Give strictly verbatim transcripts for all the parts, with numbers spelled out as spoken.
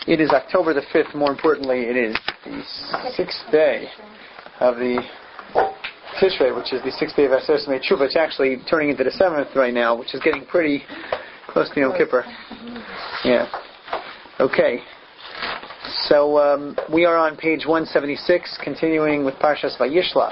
It is October the fifth. More importantly, it is the sixth day of the Tishrei, which is the sixth day of Aseret Tshuva. It's actually turning into the seventh right now, which is getting pretty close to Yom Kippur. Yeah. Okay. So um, we are on page one seventy-six, continuing with Parshas Vayishlach.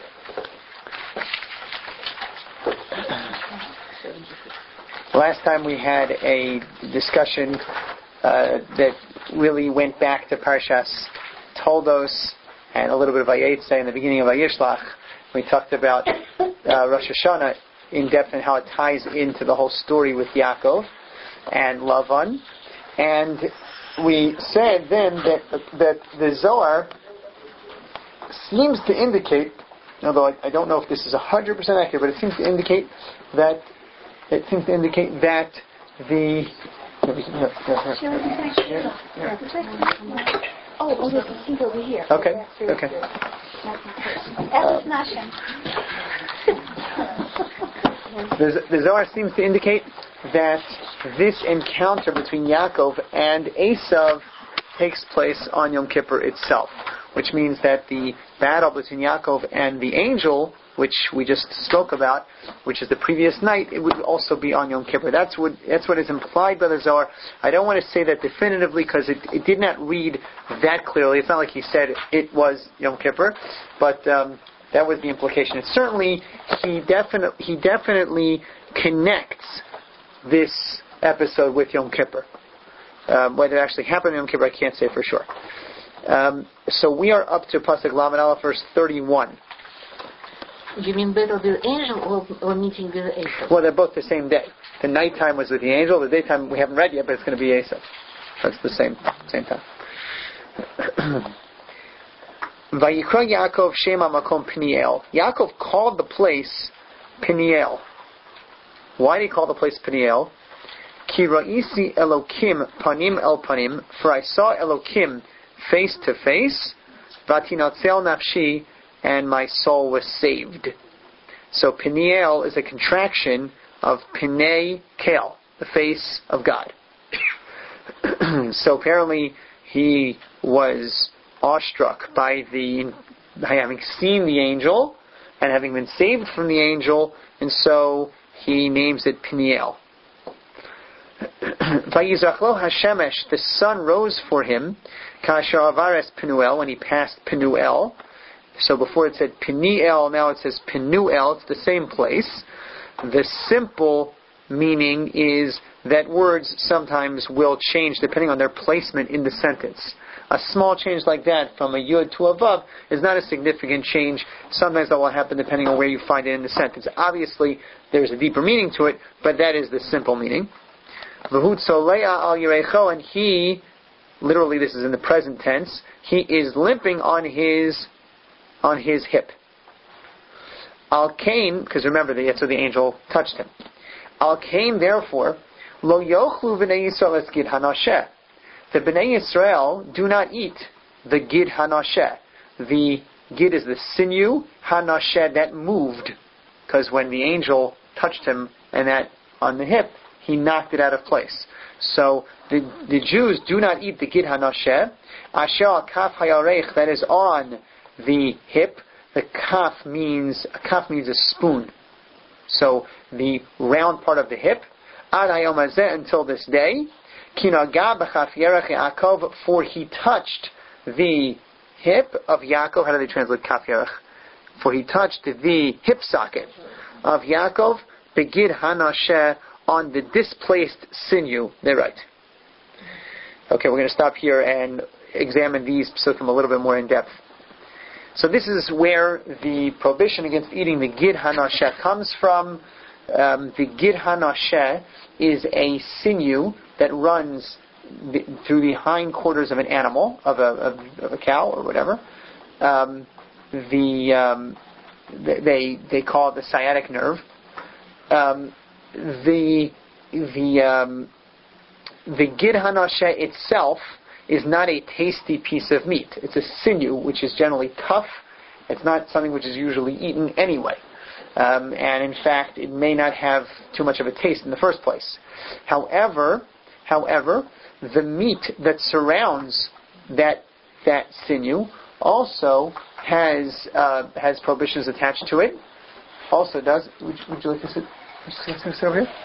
Last time we had a discussion uh, that really went back to Parshas Toldos and a little bit of Vayetze in the beginning of Vayishlach. We talked about uh, Rosh Hashanah in depth and how it ties into the whole story with Yaakov and Lavan. And we said then that that the Zohar seems to indicate, although I, I don't know if this is one hundred percent accurate, but it seems to indicate that it seems to indicate that the Oh, oh, there's a seat over here. Okay, okay. Um, the, the Zohar seems to indicate that this encounter between Yaakov and Esav takes place on Yom Kippur itself, which means that the battle between Yaakov and the angel, which we just spoke about, which is the previous night, it would also be on Yom Kippur. That's what that's what is implied by the Zohar. I don't want to say that definitively because it, it did not read that clearly. It's not like he said it was Yom Kippur, but um, that was the implication. And certainly, he definitely he definitely connects this episode with Yom Kippur. Um, whether it actually happened on Yom Kippur, I can't say for sure. Um, so we are up to Pasuk Lamed Aleph, verse thirty-one. You mean battle with the angel or, or meeting with the angel? Well, they're both the same day. The nighttime was with the angel. The daytime we haven't read yet, but it's going to be Esav. That's the same same time. Vayikra Yaakov Shema Makom Peniel. Yaakov called the place Peniel. Why did he call the place Peniel? Ki ra'isi Elokim panim el panim. For I saw Elokim face to face. Vatinatzel nafshi. And my soul was saved. So Peniel is a contraction of Penei Kel, the face of God. So apparently he was awestruck by the by having seen the angel and having been saved from the angel, and so he names it Peniel. Vayizachlo Hashemesh, the sun rose for him, Kasher Avares Penuel, when he passed Penuel. So before it said Peniel, now it says Penuel. It's the same place. The simple meaning is that words sometimes will change depending on their placement in the sentence. A small change like that from a yud to a vav is not a significant change. Sometimes that will happen depending on where you find it in the sentence. Obviously, there's a deeper meaning to it, but that is the simple meaning. V'hu tzolea al yirecho, and he, literally this is in the present tense, he is limping on his on his hip. Al Cain, because remember, the, so the angel touched him. Al Cain, therefore, lo yochlu v'nei Yisrael es gid hanasheh. The Bnei Yisrael do not eat the gid hanasheh. The gid is the sinew, hanasheh, that moved, because when the angel touched him and that on the hip, he knocked it out of place. So the the Jews do not eat the gid hanasheh. Asher al kaf hayarech, that is on the hip. The kaf means a kaf means a spoon. So the round part of the hip. Ad hayom hazeh, until this day. Ki naga b'chaf yerech Yaakov, for he touched the hip of Yaakov. How do they translate kaf yerech? For he touched the hip socket of Yaakov. Begid hanasheh, on the displaced sinew. They're right. Okay, we're going to stop here and examine these psukim a little bit more in depth. So this is where the prohibition against eating the gid hanasheh comes from. Um, the gid hanasheh is a sinew that runs the, through the hindquarters of an animal, of a, of, of a cow or whatever. Um, the um, they they call it the sciatic nerve. Um, the the um, the gid hanasheh itself is not a tasty piece of meat. It's a sinew, which is generally tough. It's not something which is usually eaten anyway. Um, and in fact, it may not have too much of a taste in the first place. However, however, the meat that surrounds that that sinew also has uh, has prohibitions attached to it. Also does. Would, would you like to sit, sit over here?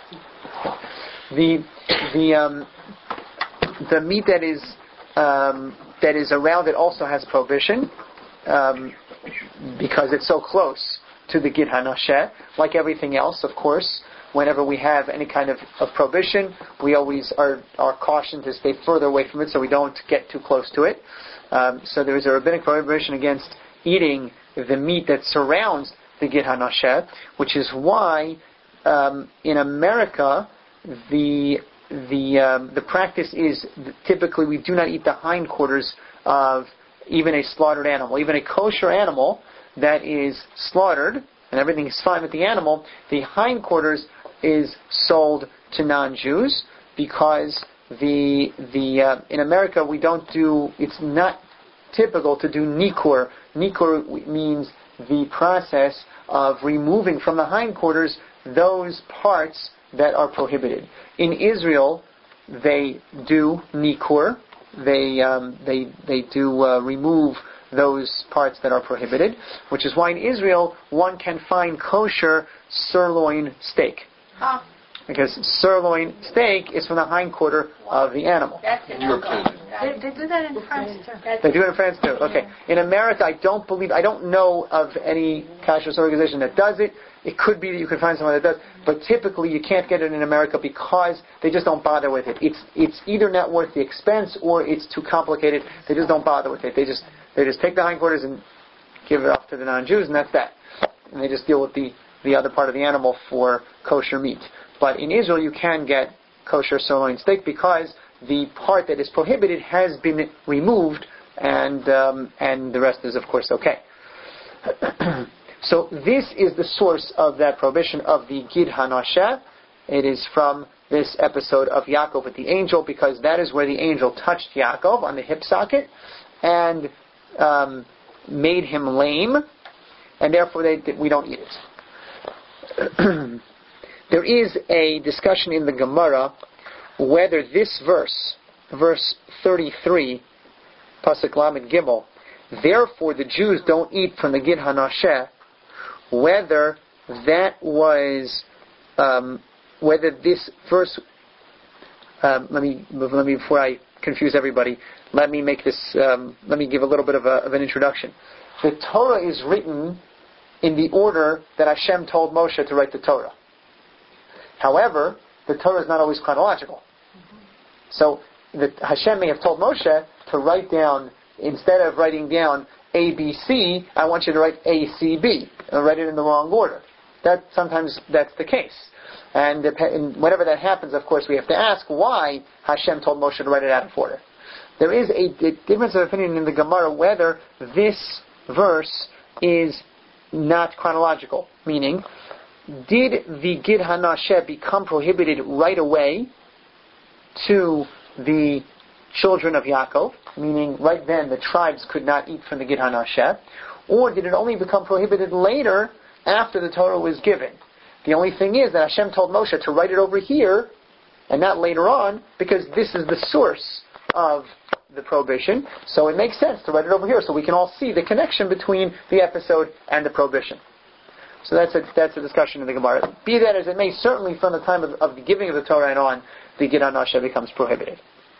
The the um, the meat that is um, that is around it also has prohibition um, because it's so close to the Gid HaNasheh. Like everything else, of course, whenever we have any kind of, of prohibition, we always are, are cautioned to stay further away from it so we don't get too close to it. Um, so there is a rabbinic prohibition against eating the meat that surrounds the Gid HaNasheh, which is why um, in America the the um, the practice is typically we do not eat the hindquarters of even a slaughtered animal, even a kosher animal that is slaughtered and everything is fine with the animal. The hindquarters is sold to non-Jews because the the uh, in America we don't do. It's not typical to do nikur. Nikur means the process of removing from the hindquarters those parts that are prohibited. In Israel, they do nikur. They um, they they do uh, remove those parts that are prohibited, which is why in Israel one can find kosher sirloin steak. Ah. Because sirloin steak is from the hindquarter of the animal. That's it. They, they do that in France too. They do it in France too. Okay. In America, I don't believe, I don't know of any kashrus organization that does it. It could be that you can find someone that does, but typically you can't get it in America because they just don't bother with it. It's it's either not worth the expense or it's too complicated. They just don't bother with it. They just they just take the hindquarters and give it off to the non-Jews, and that's that. And they just deal with the, the other part of the animal for kosher meat. But in Israel, you can get kosher sirloin steak because the part that is prohibited has been removed, and um, and the rest is, of course, okay. So this is the source of that prohibition of the Gid HaNasheh. It is from this episode of Yaakov with the angel, because that is where the angel touched Yaakov on the hip socket and um, made him lame, and therefore they, we don't eat it. There is a discussion in the Gemara whether this verse, verse thirty-three, Pasuk Lamed Gimel, therefore the Jews don't eat from the Gid HaNasheh, whether that was, um, whether this verse, um, let me, let me, before I confuse everybody, let me make this, um, let me give a little bit of, a, of an introduction. The Torah is written in the order that Hashem told Moshe to write the Torah. However, the Torah is not always chronological. Mm-hmm. So the, Hashem may have told Moshe to write down, instead of writing down A B C, I want you to write A C B, and write it in the wrong order. That sometimes that's the case. And, and whenever that happens, of course, we have to ask why Hashem told Moshe to write it out of order. There is a, a difference of opinion in the Gemara whether this verse is not chronological, meaning, did the Gid HaNasheh become prohibited right away to the children of Yaakov, meaning right then the tribes could not eat from the Gid HaNasheh, or did it only become prohibited later after the Torah was given? The only thing is that Hashem told Moshe to write it over here and not later on, because this is the source of the prohibition, so it makes sense to write it over here so we can all see the connection between the episode and the prohibition. So that's a, that's a discussion in the Gemara. Be that as it may, certainly from the time of, of the giving of the Torah and on, the Gid HaNasheh becomes prohibited.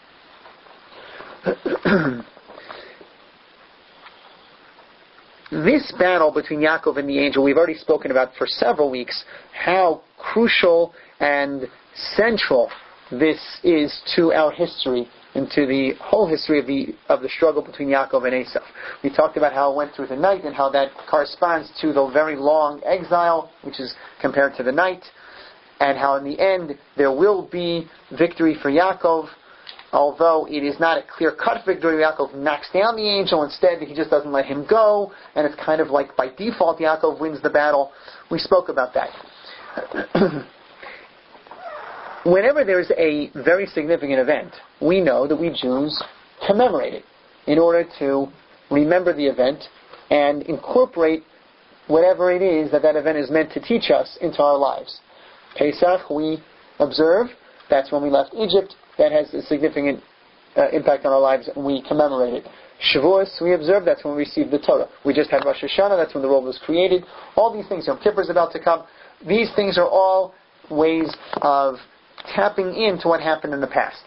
This battle between Yaakov and the angel, we've already spoken about for several weeks, how crucial and central this is to our history and to the whole history of the of the struggle between Yaakov and Esav. We talked about how it went through the night and how that corresponds to the very long exile, which is compared to the night, and how in the end there will be victory for Yaakov, although it is not a clear-cut victory. Yaakov knocks down the angel, instead he just doesn't let him go, and it's kind of like by default Yaakov wins the battle. We spoke about that. Whenever there is a very significant event, we know that we Jews commemorate it in order to remember the event and incorporate whatever it is that that event is meant to teach us into our lives. Pesach, we observe, that's when we left Egypt. that has a significant uh, impact on our lives, and we commemorate it. Shavuos, we observe, that's when we receive the Torah. We just had Rosh Hashanah, that's when the world was created. All these things, Yom Kippur is about to come. These things are all ways of tapping into what happened in the past.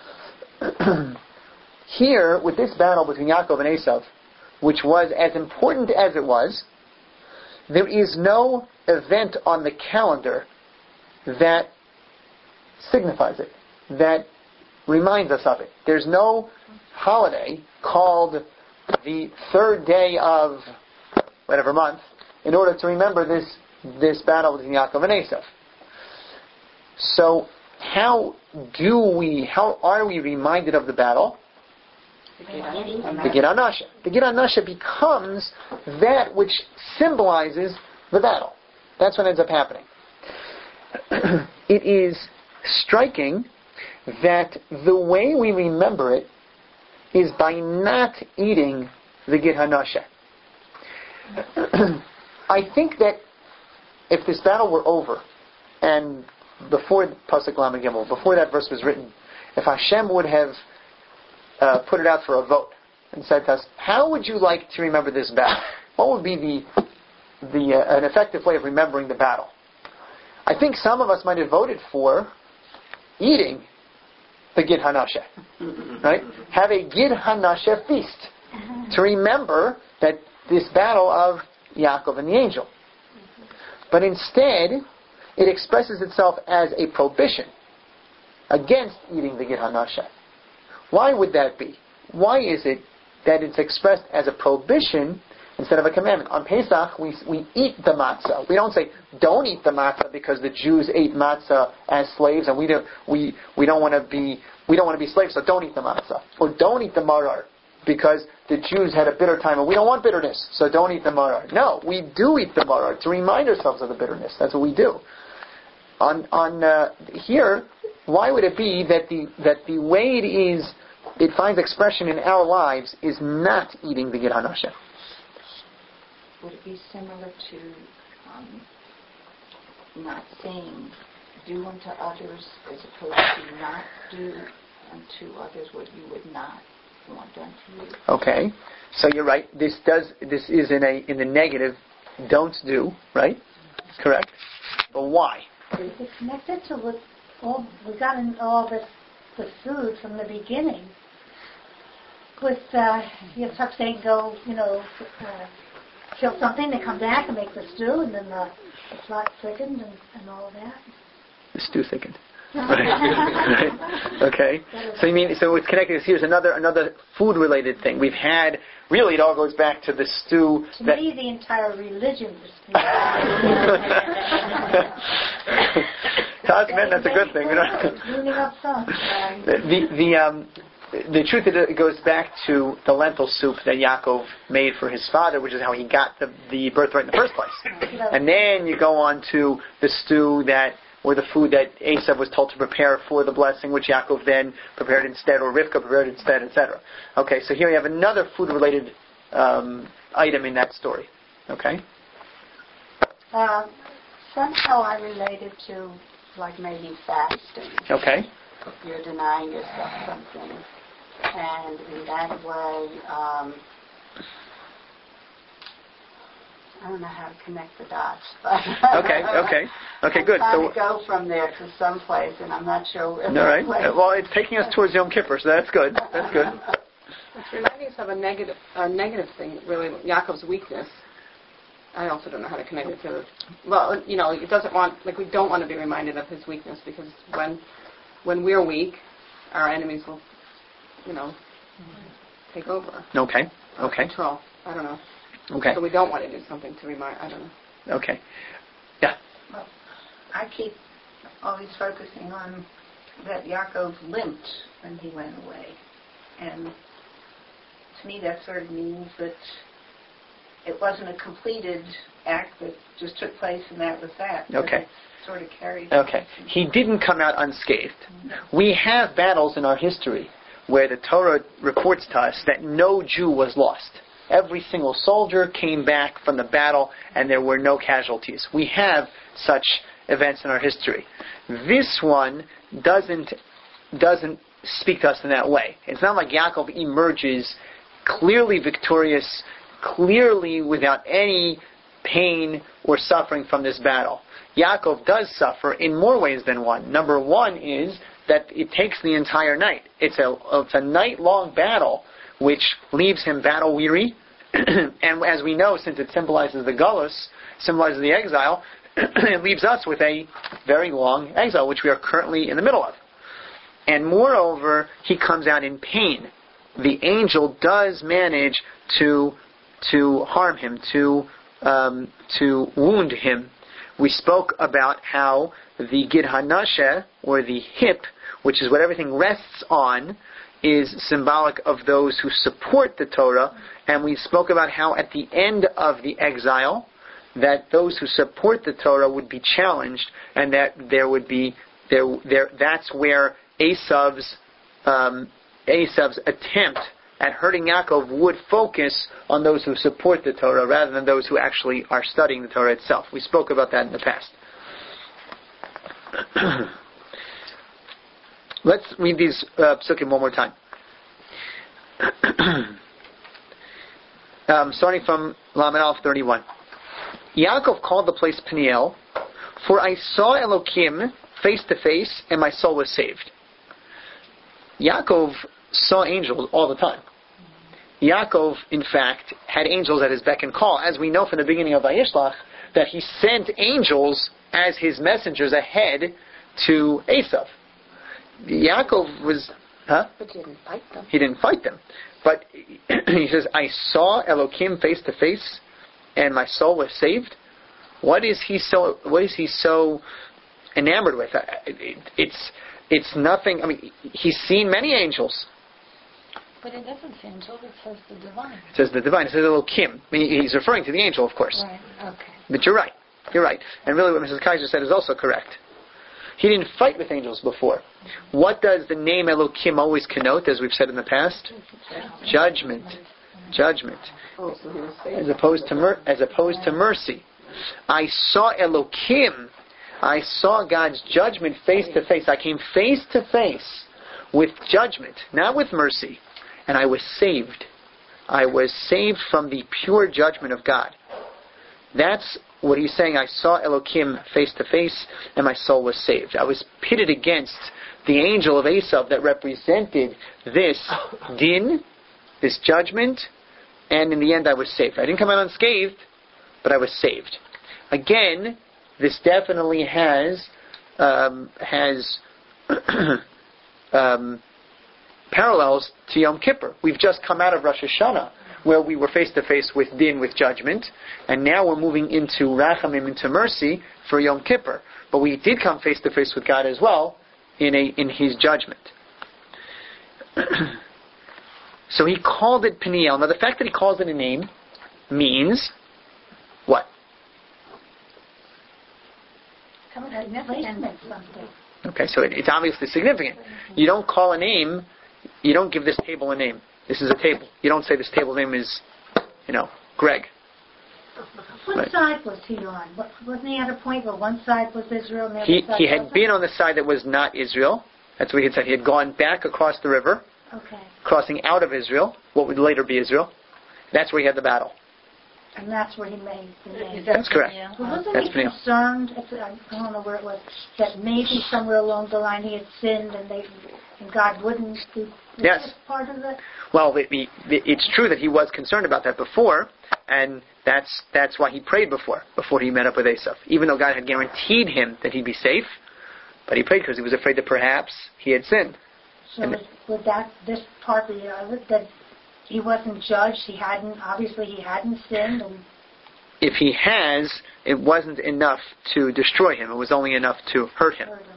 Here, with this battle between Yaakov and Esav, which was as important as it was, there is no event on the calendar that signifies it, that reminds us of it. There's no holiday called the third day of whatever month in order to remember this this battle between Yaakov and Esav. So how do we, how are we reminded of the battle? The Gid HaNashe. The Gid HaNashe becomes that which symbolizes the battle. That's what ends up happening. It is striking that the way we remember it is by not eating the Gid HaNashe. I think that if this battle were over, and before Pasuk Lamed Gimel, before that verse was written, if Hashem would have uh, put it out for a vote and said to us, how would you like to remember this battle? What would be the the uh, an effective way of remembering the battle? I think some of us might have voted for eating the Gid HaNashe, right? Have a Gid HaNashe feast to remember that this battle of Yaakov and the angel. But instead, it expresses itself as a prohibition against eating the Gid HaNashe. Why would that be? Why is it that it's expressed as a prohibition instead of a commandment? On Pesach, we we eat the matzah. We don't say don't eat the matzah because the Jews ate matzah as slaves, and we don't we we don't want to be we don't want to be slaves, so don't eat the matzah, or don't eat the marar because the Jews had a bitter time, and we don't want bitterness, so don't eat the marar. No, we do eat the marar to remind ourselves of the bitterness. That's what we do. On on uh, here, why would it be that the that the way it is, it finds expression in our lives is not eating the Gid HaNashe? Would it be similar to um, not saying do unto others as opposed to not do unto others what you would not want done to you? Okay, so you're right. This does this is in a in the negative, don't do, right? Correct. But why? It's connected to what all we got in all this the food from the beginning. With uh, you have to say go, you know, uh, kill something, they come back and make the stew, and then the, the plot thickened and, and all that. The stew thickened. Right. Right. Okay. So you mean so it's connected? Here's another another food related thing we've had. Really, it all goes back to the stew. To that me, the entire religion was. To us men, that's a good thing. the the um the truth is, it goes back to the lentil soup that Yaakov made for his father, which is how he got the the birthright in the first place. And then you go on to the stew that. Or the food that Esav was told to prepare for the blessing, which Yaakov then prepared instead, or Rivka prepared instead, et cetera. Okay, so here we have another food-related um, item in that story. Okay? Uh, somehow I related to, like, maybe fasting. Okay. You're denying yourself something. And in that way, um, I don't know how to connect the dots. But okay, okay. Okay, good. I'm trying so to go from there to someplace, and I'm not sure where. All right. Well, it's taking us towards Yom Kippur, so that's good. That's good. It's reminding us of a negative, a negative thing, really, Yaakov's weakness. I also don't know how to connect it to, well, you know, it doesn't want, like, we don't want to be reminded of his weakness, because when when we're weak, our enemies will, you know, take over. Okay. Okay. Control. I don't know. Okay. So we don't want to do something to remind, I don't know. Okay. Yeah. Well, I keep always focusing on that Yaakov limped when he went away. And to me that sort of means that it wasn't a completed act that just took place and that was that. Okay. It sort of carried. Okay. He didn't come out unscathed. We have battles in our history where the Torah reports to us that no Jew was lost. Every single soldier came back from the battle and there were no casualties. We have such events in our history. This one doesn't doesn't speak to us in that way. It's not like Yaakov emerges clearly victorious, clearly without any pain or suffering from this battle. Yaakov does suffer in more ways than one. Number one is that it takes the entire night. It's a it's a night-long battle, which leaves him battle-weary. And as we know, since it symbolizes the Galus, symbolizes the exile, it leaves us with a very long exile, which we are currently in the middle of. And moreover, he comes out in pain. The angel does manage to to harm him, to um, to wound him. We spoke about how the Gid Hanasheh, or the hip, which is what everything rests on, is symbolic of those who support the Torah. And we spoke about how at the end of the exile, that those who support the Torah would be challenged, and that there would be there there. That's where Esav's um, Esav's attempt at hurting Yaakov would focus on those who support the Torah rather than those who actually are studying the Torah itself. We spoke about that in the past. Let's read these uh, psukim one more time. um, starting from Lamed Aleph thirty-one. Yaakov called the place Peniel, for I saw Elokim face to face, and my soul was saved. Yaakov saw angels all the time. Yaakov, in fact, had angels at his beck and call, as we know from the beginning of Vayishlach, that he sent angels as his messengers ahead to Esav. Yaakov was, huh? But he didn't fight them. He didn't fight them. But he says, I saw Elokim face to face, and my soul was saved. What is he so? What is he so enamored with? It's it's nothing. I mean, he's seen many angels. But it doesn't say angel, it says the divine. It says the divine. It says Elokim. I mean, he's referring to the angel, of course. Right, okay. But you're right. You're right. And really what Missus Kaiser said is also correct. He didn't fight with angels before. What does the name Elokim always connote, as we've said in the past? Judgment. Judgment. As opposed to mer- as opposed to mercy. I saw Elokim. I saw God's judgment face to face. I came face to face with judgment, not with mercy. And I was saved. I was saved from the pure judgment of God. That's what he's saying. I saw Elokim face to face, and my soul was saved. I was pitted against the angel of Esav that represented this din, this judgment, and in the end I was saved. I didn't come out unscathed, but I was saved. Again, this definitely has um, has um, parallels to Yom Kippur. We've just come out of Rosh Hashanah, where we were face to face with din, with judgment, and now we're moving into Rachamim, into mercy for Yom Kippur. But we did come face to face with God as well in a in His judgment. So he called it Peniel. Now the fact that he calls it a name means what? Okay, so it, it's obviously significant. You don't call a name, you don't give this table a name. This is a table. You don't say this table's name is, you know, Greg. What Right. side was he on? What, wasn't he at a point where one side was Israel and the other He side he had wasn't? been on the side that was not Israel. That's what he had said. He had gone back across the river, Okay. crossing out of Israel, what would later be Israel. That's where he had the battle. And that's where he made the name. That's correct. Well, wasn't That's he Peniel. concerned, if, I don't know where it was, that maybe somewhere along the line he had sinned and they and God wouldn't do Yes. this part of it? Well, it, it, it's true that he was concerned about that before, and that's that's why he prayed before, before he met up with Esav. Even though God had guaranteed him that he'd be safe, but he prayed because he was afraid that perhaps he had sinned. So And- would, would that, this part be, uh, that he wasn't judged, he hadn't, obviously he hadn't sinned, and If he has, it wasn't enough to destroy him. It was only enough to hurt him. heard him.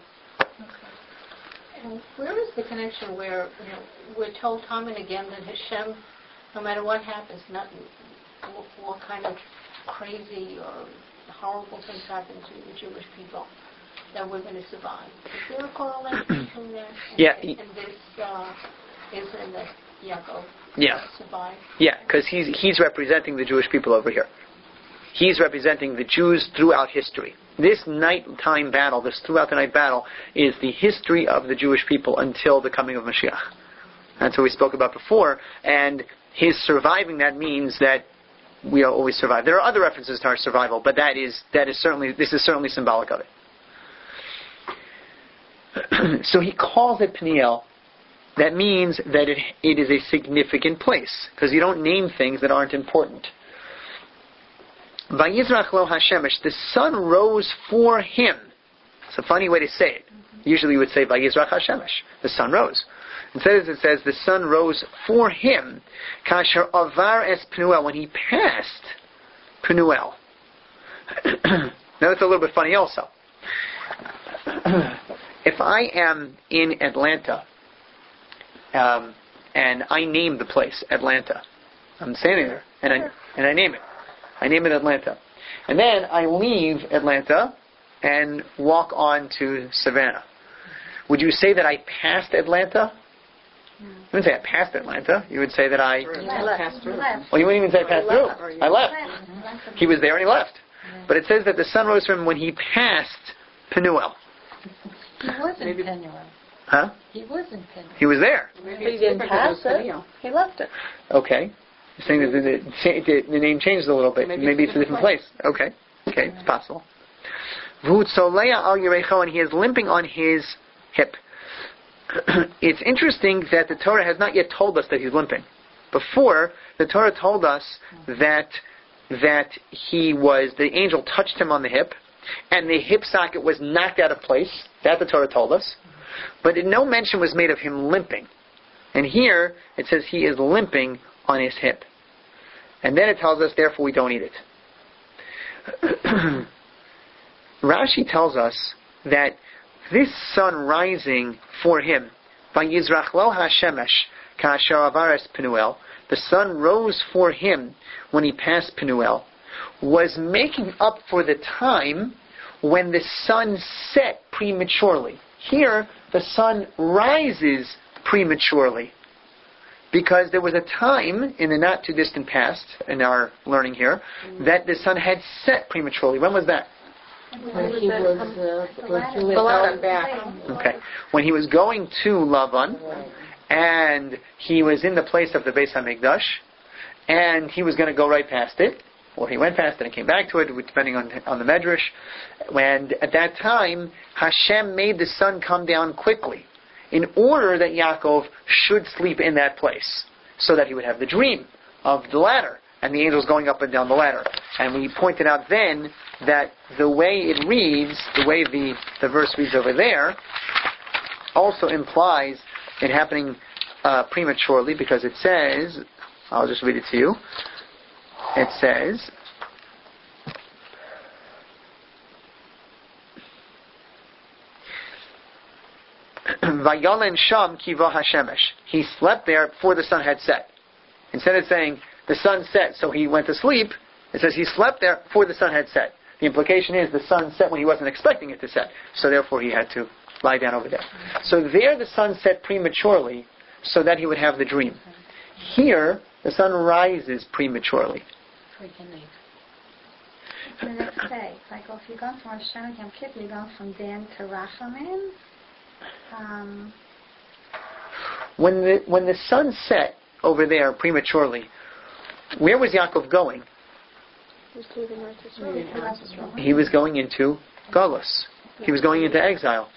And where is the connection where, you know, we're told time and again that Hashem, no matter what happens, not what, what kind of crazy or horrible things happen to the Jewish people, that we're going to survive. Is there a correlation between that and, Yeah. and, and this uh, Israel that Yaakov Yeah. survived? Yeah, because he's he's representing the Jewish people over here. he's representing the Jews throughout history. This nighttime battle, this throughout the night battle, is the history of the Jewish people until the coming of Mashiach. That's what we spoke about before. And his surviving that means that we always survive. There are other references to our survival, but that is that is certainly this is certainly symbolic of it. So he calls it Peniel. That means that it it is a significant place, because you don't name things that aren't important. Vayizrach lo hashemesh, the sun rose for him. It's a funny way to say it. Usually you would say Vayizrach hashemesh, the sun rose. Instead it says the sun rose for him. Kasher avar es Penuel, when he passed Penuel. Now that's a little bit funny also. If I am in Atlanta, um, and I name the place Atlanta, I'm standing there, and I and I name it. I name it Atlanta. And then I leave Atlanta and walk on to Savannah. Would you say that I passed Atlanta? You wouldn't say I passed Atlanta. You would say that I... Passed through. Well, you wouldn't even say I passed through. I left. He was there and he left. But it says that the sun rose from him when he passed Penuel. He was in Penuel. Huh? He was in Penuel. He was there. Maybe he didn't pass it. He left it. Okay. You're saying that the, the, the name changed a little bit. Maybe, Maybe it's a different place. place. Okay. Okay, it's possible. And he is limping on his hip. It's interesting that the Torah has not yet told us that he's limping. Before, the Torah told us that that he was, the angel touched him on the hip, and the hip socket was knocked out of place. That the Torah told us. But no mention was made of him limping. And here, it says he is limping on his hip. And then it tells us, therefore, we don't eat it. Rashi tells us that this sun rising for him, Vayizrach lo hashemesh kasher avares Penuel, the sun rose for him when he passed Penuel, was making up for the time when the sun set prematurely. Here, the sun rises prematurely, because there was a time in the not too distant past, in our learning here, that the sun had set prematurely. When was that? When he was, uh, when he was Lavan back. Okay. When he was going to Lavan, and he was in the place of the Beis HaMikdash, and he was going to go right past it, or he went past it and came back to it, depending on on the Medrash. And at that time, Hashem made the sun come down quickly, in order that Yaakov should sleep in that place, so that he would have the dream of the ladder, and the angels going up and down the ladder. And we pointed out then that the way it reads, the way the, the verse reads over there, also implies it happening uh, prematurely, because it says, I'll just read it to you, it says, Vayolen sham kiva hashemesh. He slept there before the sun had set. Instead of saying the sun set, so he went to sleep, it says he slept there before the sun had set. The implication is the sun set when he wasn't expecting it to set, so therefore he had to lie down over there. So there the sun set prematurely, so that he would have the dream. Here, the sun rises prematurely. The next day, like if you're going from Rosh Hashanah to Yom Kippur, you're going from Dan to Rachamim. Um, when the when the sun set over there prematurely, where was Yaakov going? He was going into Galus. He was going into exile.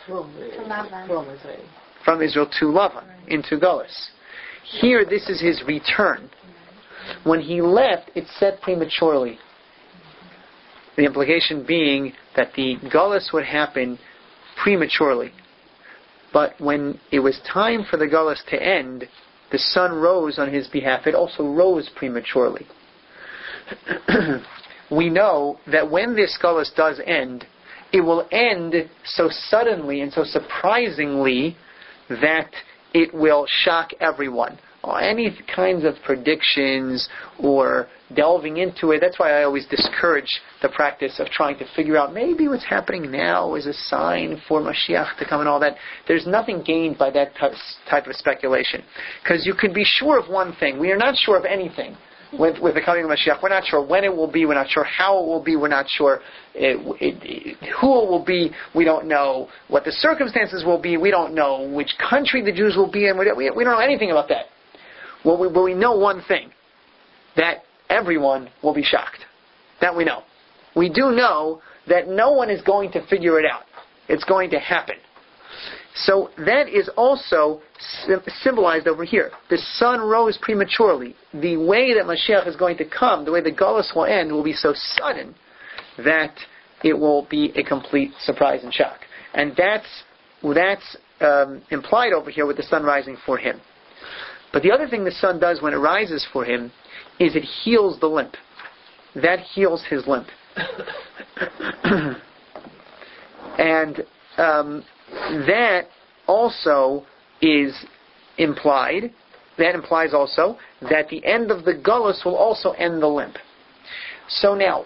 From Israel to Lavan, into Galus. Here, this is his return. When he left, it set prematurely. The implication being that the Galus would happen prematurely. But when it was time for the Galus to end, the sun rose on his behalf. It also rose prematurely. We know that when this Galus does end, it will end so suddenly and so surprisingly that it will shock everyone. Any kinds of predictions or delving into it, that's why I always discourage the practice of trying to figure out maybe what's happening now is a sign for Mashiach to come and all that. There's nothing gained by that type of speculation. Because you can be sure of one thing. We are not sure of anything. with, with the coming of Mashiach. We're not sure when it will be. We're not sure how it will be. We're not sure it, it, it, who it will be. We don't know what the circumstances will be. We don't know which country the Jews will be in. We, we, we don't know anything about that. Well, we, but we know one thing, that everyone will be shocked. That we know. We do know that no one is going to figure it out. It's going to happen. So that is also symbolized over here. The sun rose prematurely. The way that Mashiach is going to come, the way the Golus will end, will be so sudden that it will be a complete surprise and shock. And that's that's um, implied over here with the sun rising for him. But the other thing the sun does when it rises for him is it heals the limp. That heals his limp. and um, that also is implied, that implies also that the end of the Gullus will also end the limp. So now,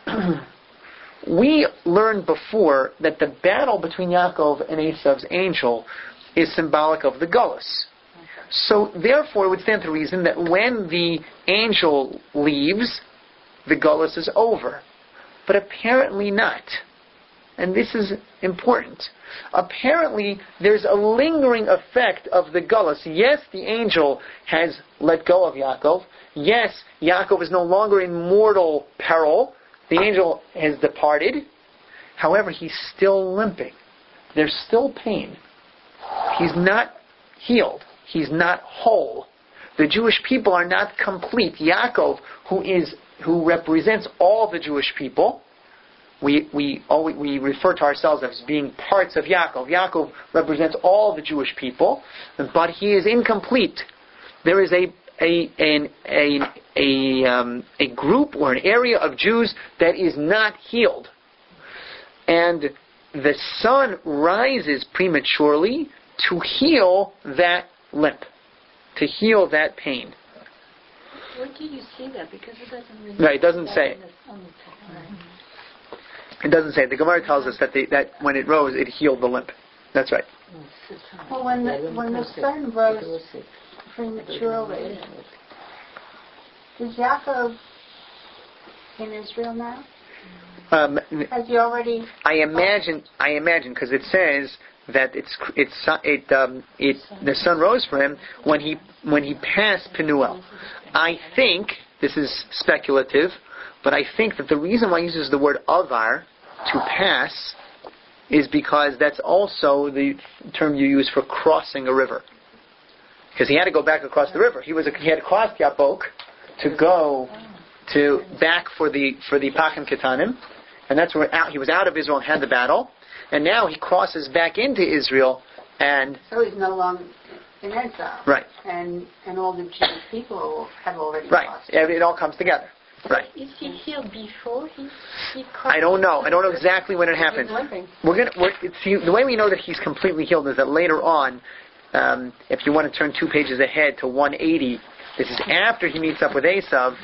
we learned before that the battle between Yaakov and Esav's angel is symbolic of the Gullus. So therefore it would stand to reason that when the angel leaves, the Gullus is over. But apparently not. And this is important. Apparently, there's a lingering effect of the Gullus. Yes, the angel has let go of Yaakov. Yes, Yaakov is no longer in mortal peril. The angel has departed. However, he's still limping. There's still pain. He's not healed. He's not whole. The Jewish people are not complete. Yaakov, who is who represents all the Jewish people, We we always, we refer to ourselves as being parts of Yaakov. Yaakov represents all the Jewish people, but he is incomplete. There is a a an, a a um, a group or an area of Jews that is not healed, and the sun rises prematurely to heal that limp, to heal that pain. Where do you see that? Because it doesn't really. No, it doesn't say it. It doesn't say. The Gemara tells us that the, that when it rose, it healed the limp. That's right. Well, when the, when the sun rose prematurely, is Yaakov in Israel now? Um, Has he already? I imagine. I imagine because it says that it's it's it um it the sun rose for him when he when he passed Penuel. I think this is speculative. But I think that the reason why he uses the word avar, to pass, is because that's also the term you use for crossing a river. Because he had to go back across the river. He was he had crossed Yapok to go to back for the for the Pachim Ketanim, and that's where out, he was out of Israel and had the battle, and now he crosses back into Israel, and so he's no longer in exile. Right. And and all the Jewish people have already right. crossed. It, it all comes together. Right. Is he healed before he, he I don't know. I don't know exactly when it happened. We're gonna. We're, see, the way we know that he's completely healed is that later on, um, if you want to turn two pages ahead to one eighty, this is after he meets up with Esav.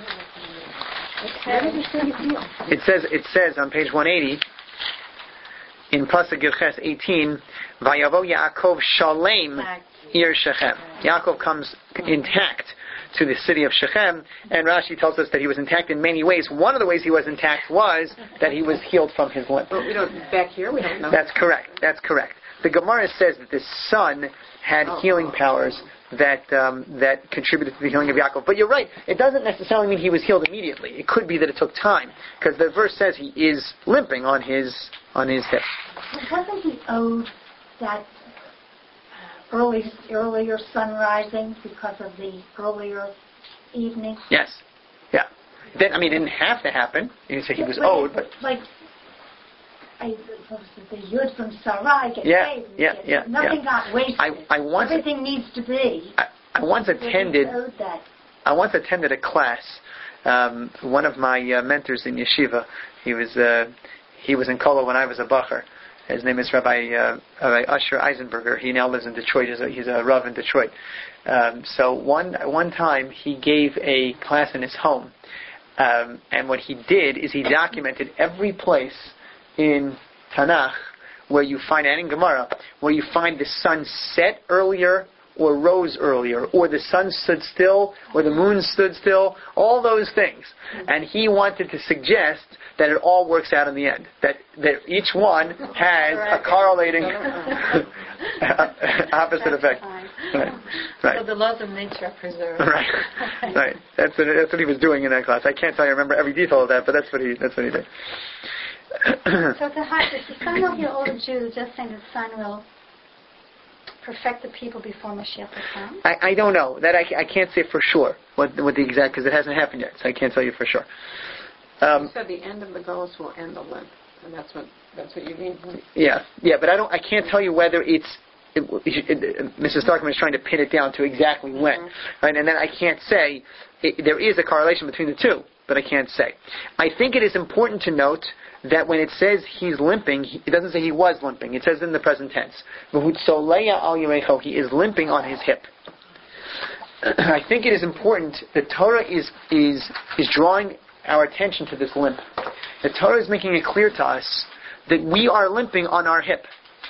It says. It says on page one eighty in Pasuk Yirches eighteen, Vayavo Yaakov Shalem Ir Shechem. Yaakov comes intact to the city of Shechem, and Rashi tells us that he was intact in many ways. One of the ways he was intact was that he was healed from his limp. But we don't, back here, we don't know. That's correct. That's correct. The Gemara says that the sun had oh. healing powers that um, that contributed to the healing of Yaakov. But you're right. It doesn't necessarily mean he was healed immediately. It could be that it took time, because the verse says he is limping on his on his hip. Wasn't he owed that early earlier sun rising because of the earlier evening? Yes. Yeah. Then I mean, it didn't have to happen. You can say he was but owed, but like I, the Yud from Sarai gets yeah, paid. yeah, yeah, Nothing yeah. got wasted. I, I once Everything needs to be. I, I once attended. Owed that. I once attended a class. Um, one of my uh, mentors in yeshiva. He was uh, he was in Kolo when I was a bacher. His name is Rabbi, uh, Rabbi Usher Eisenberger. He now lives in Detroit. He's a, he's a Rav in Detroit. Um, so one one time he gave a class in his home, um, and what he did is he documented every place in Tanakh where you find, and in Gemara, where you find the sun set earlier or rose earlier, or the sun stood still, or the moon stood still, all those things. And he wanted to suggest that it all works out in the end, that that each one has a correlating opposite effect. Right. Right. So the laws of nature are preserved. Right. Right. That's what, that's what he was doing in that class. I can't tell you I remember every detail of that, but that's what he that's what he did. So the, is the sun will heal all the Jews, just saying the sun will perfect the people before Mashiach will come? I, I don't know. That I, I can't say for sure what what the exact, because it hasn't happened yet, so I can't tell you for sure. Um, you said the end of the goals will end the limp, and that's what that's what you mean. Yeah, yeah, but I don't. I can't tell you whether it's. It, it, it, Missus Starkman is trying to pin it down to exactly when, mm-hmm. right? And then I can't say it, there is a correlation between the two, but I can't say. I think it is important to note that when it says he's limping, he, it doesn't say he was limping. It says in the present tense. He is limping on his hip. I think it is important. The Torah is is is drawing our attention to this limp. The Torah is making it clear to us that we are limping on our hip.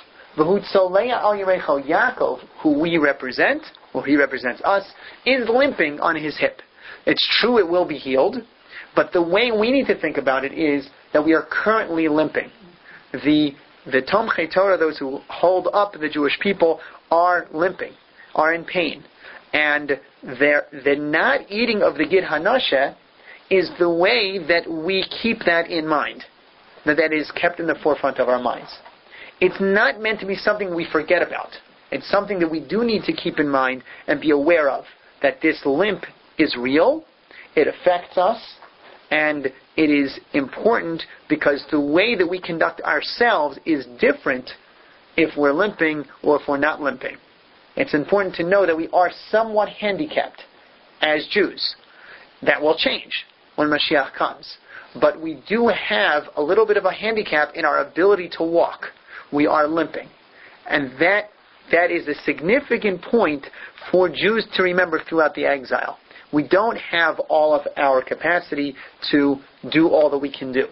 Yaakov, who we represent, or he represents us, is limping on his hip. It's true it will be healed, but the way we need to think about it is that we are currently limping. The the Tomchei Torah, those who hold up the Jewish people, are limping, are in pain. And their, the not eating of the Gid Hanasheh is the way that we keep that in mind, that that is kept in the forefront of our minds. It's not meant to be something we forget about. It's something that we do need to keep in mind and be aware of, that this limp is real, it affects us, and it is important because the way that we conduct ourselves is different if we're limping or if we're not limping. It's important to know that we are somewhat handicapped as Jews. That will change when Mashiach comes. But we do have a little bit of a handicap in our ability to walk. We are limping. And that that is a significant point for Jews to remember throughout the exile. We don't have all of our capacity to do all that we can do.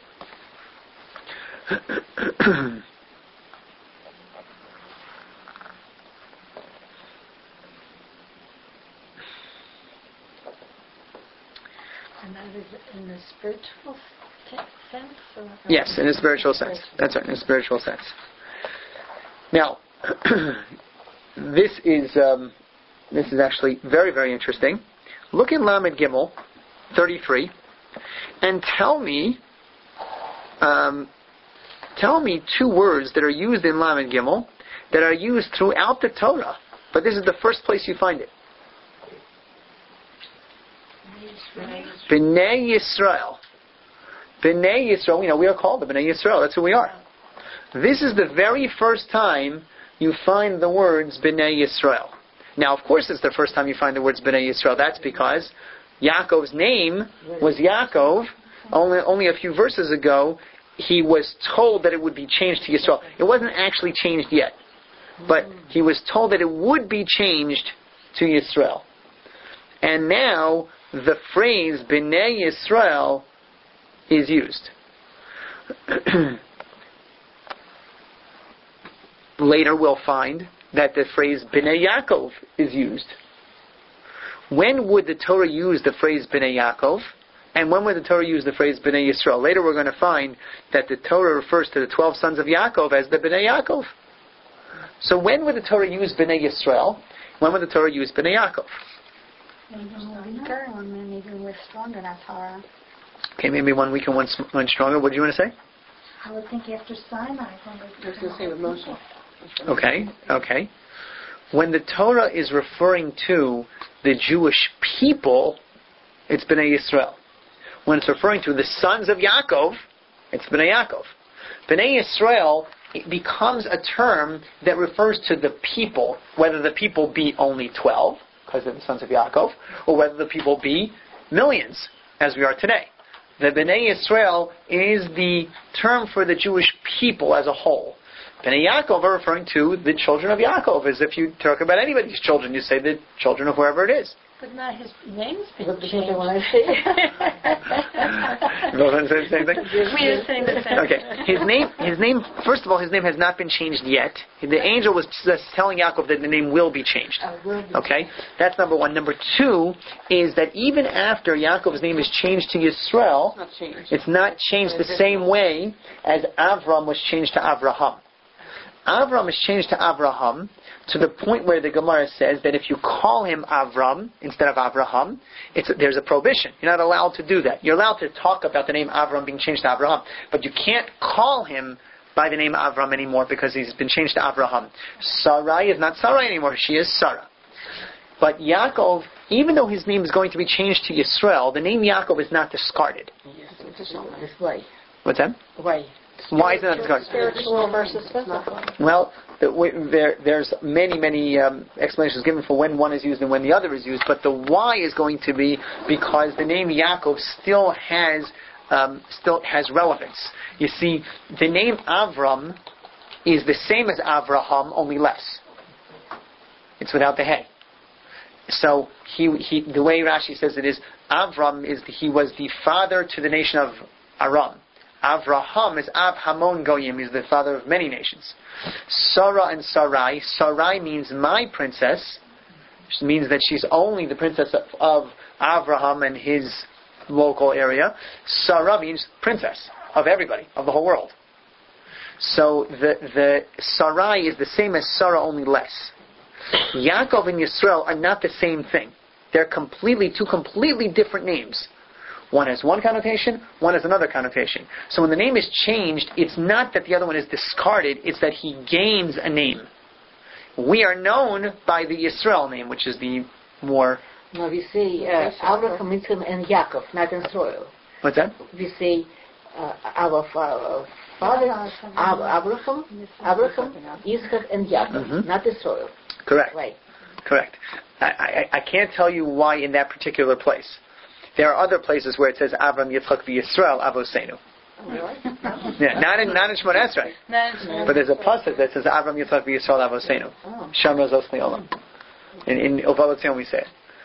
And that is in the spiritual sense? Or? Yes, in a spiritual sense. That's right, in a spiritual sense. Now, this is um, this is actually very, very interesting. Look in Lamed Gimel, thirty-three, and tell me, um, tell me two words that are used in Lamed Gimel that are used throughout the Torah, but this is the first place you find it. B'nai Yisrael. B'nai Yisrael, you know, we are called the B'nai Yisrael. That's who we are. This is the very first time you find the words B'nai Yisrael. Now, of course, it's the first time you find the words B'nai Yisrael. That's because Yaakov's name was Yaakov. Only, only a few verses ago, he was told that it would be changed to Yisrael. It wasn't actually changed yet, but he was told that it would be changed to Yisrael. And now, the phrase B'nai Yisrael is used. Later we'll find that the phrase B'nai Yaakov is used. When would the Torah use the phrase B'nai Yaakov? And when would the Torah use the phrase B'nai Yisrael? Later we're going to find that the Torah refers to the twelve sons of Yaakov as the B'nai Yaakov. So when would the Torah use B'nai Yisrael? When would the Torah use B'nai Yaakov? Weaker, one maybe we're stronger, that's Torah. Okay, maybe one weak and one, one stronger. What do you want to say? I would think after Sinai. I was going to say with Moshe. Okay, okay. When the Torah is referring to the Jewish people, it's B'nai Yisrael. When it's referring to the sons of Yaakov, it's B'nai Yaakov. B'nai Yisrael, it becomes a term that refers to the people, whether the people be only twelve, because they're the sons of Yaakov, or whether the people be millions, as we are today. The B'nai Yisrael is the term for the Jewish people as a whole. Bnei Yaakov are referring to the children of Yaakov, as if you talk about anybody's children, you say the children of whoever it is. But now his name's been Look, changed. because I want to say. You both want to say the same thing? We are saying the same Okay. His name, his name. First of all, his name has not been changed yet. The angel was just telling Yaakov that the name will be changed. I will be. Okay, that's number one. Number two is that even after Yaakov's name is changed to Yisrael, Not changed. it's not changed the same way as Avram was changed to Avraham. Avram is changed to Avraham to the point where the Gemara says that if you call him Avram instead of Avraham, it's, there's a prohibition. You're not allowed to do that. You're allowed to talk about the name Avram being changed to Avraham, but you can't call him by the name Avram anymore because he's been changed to Avraham. Sarai is not Sarai anymore. She is Sarah. But Yaakov, even though his name is going to be changed to Yisrael, the name Yaakov is not discarded. This way. What's that? Way. Why is it not discarded? Spiritual versus physical. Well, the, w- there, there's many, many um, explanations given for when one is used and when the other is used, but the why is going to be because the name Yaakov still has um, still has relevance. You see, the name Avram is the same as Avraham, only less. It's without the hey. So he, he, the way Rashi says it is, Avram is the, he was the father to the nation of Aram. Avraham is Av Hamon Goyim, he's the father of many nations. Sarah and Sarai, Sarai means my princess, which means that she's only the princess of, of Avraham and his local area. Sarah means princess of everybody, of the whole world. So the, the Sarai is the same as Sarah, only less. Yaakov and Yisrael are not the same thing. They're completely, two completely different names. One has one connotation, one has another connotation. So when the name is changed, it's not that the other one is discarded, it's that he gains a name. We are known by the Yisrael name, which is the more... No, we say uh, Abraham, Yitzchak, and Yaakov, not Israel. What's that? We say uh, our fa- father, Ab- Abraham, Abraham, Yitzchak, and Yaakov, Mhm. not Israel. Correct. Right. Correct. I, I, I can't tell you why in that particular place. There are other places where it says Avram, Yitzchak, v'Yisrael, Avosenu. Really? Yeah, not in not in Shemot Esrei, but there's a pasuk that says Avram, Yitzchak, v'Yisrael, Avosenu. Oh. Shem Rozos Leolam. In in Uvah L'Tzion we say it.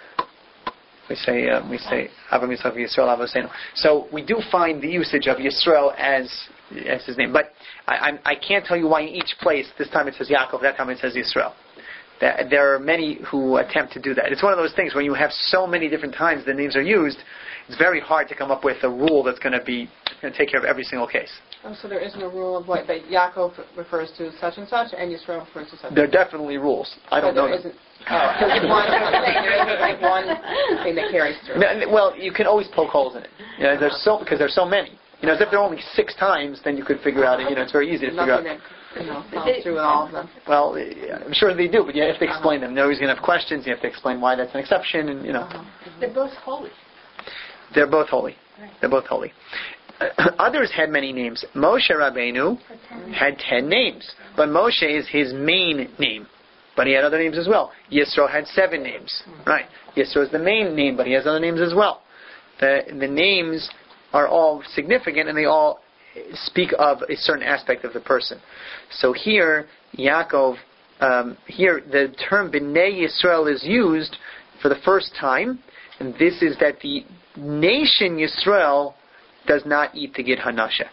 We say um, we say Avram, Yitzchak, v'Yisrael, Avosenu. So we do find the usage of Yisrael as as his name, but I I'm, I can't tell you why in each place this time it says Yaakov, that time it says Yisrael. There are many who attempt to do that. It's one of those things when you have so many different times the names are used, it's very hard to come up with a rule that's going to be going to take care of every single case. Oh, so there isn't a rule of what that Yaakov refers to such and such, and Yisrael refers to such. There are definitely rules. I don't but know there them. isn't. Oh, because one, I'm saying there isn't like one thing that carries through. No, well, you can always poke holes in it. You know, there's so because there's so many. You know, as if there are only six times, then you could figure out. You know, it's very easy to figure out. Nothing that, you know, follows through with all of them. Well, I'm sure they do, but you have to explain them. They're always going to have questions. You have to explain why that's an exception, and you know. Uh-huh. They're both holy. They're both holy. They're both holy. Others had many names. Moshe Rabbeinu had ten names, but Moshe is his main name. But he had other names as well. Yisro had seven names. Right. Yisro is the main name, but he has other names as well. The the names are all significant, and they all speak of a certain aspect of the person. So here, Yaakov, um, here the term B'nai Yisrael is used for the first time, and this is that the nation Yisrael does not eat the Gid Hanashe.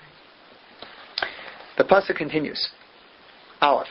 The pasuk continues. Aleph.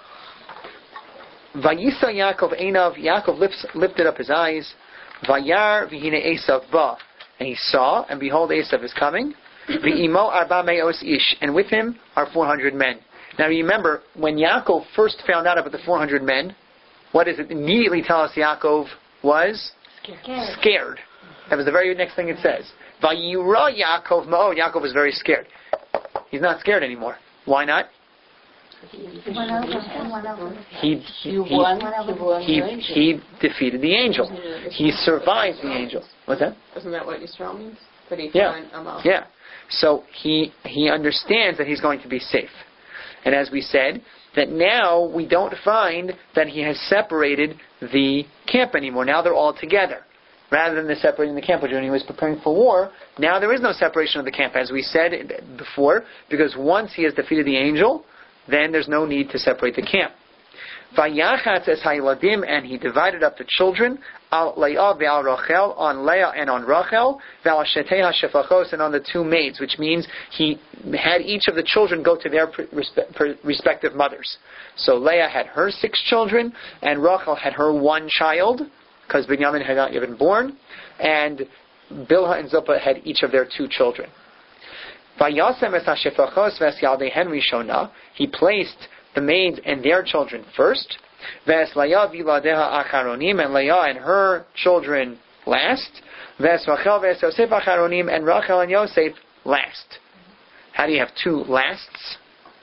Vayisa Yaakov Einav, Yaakov lifts, lifted up his eyes. Vayar v'hine Esav ba, and he saw, and behold, Esav is coming. V'imo arba me'os ish, and with him are four hundred men. Now remember, when Yaakov first found out about the four hundred men, what does it immediately tell us Yaakov was? Scared. Scared. That was the very next thing it says. Vayira Yaakov ma'od, Yaakov was very scared. He's not scared anymore. Why not? He went over and went over. He, he, You won. You won. he, the he, angel. he defeated the angel. He survived the angel. What's that? Isn't that what Yisrael means? That he Yeah. found Amal. Yeah. So he he understands that he's going to be safe. And as we said, that now we don't find that he has separated the camp anymore. Now they're all together. Rather than the separating the camp, which when he was preparing for war, now there is no separation of the camp, as we said before, because once he has defeated the angel, then there's no need to separate the camp. Vayachatz es hayladim, and he divided up the children, al Leah ve'al Rachel, on Leah and on Rachel, ve'al shetei hashefachos, and on the two maids, which means he had each of the children go to their respective mothers. So Leah had her six children, and Rachel had her one child, because Binyamin had not yet been born, and Bilhah and Zilpah had each of their two children. Vayasem es hashefachos ve'esyaldehen rishona, he placed the maids and their children first, Ves Leah viladeha acharonim, and Leah and her children last, Ves Rachel ves Yosef acharonim, and Rachel and Yosef last. How do you have two lasts?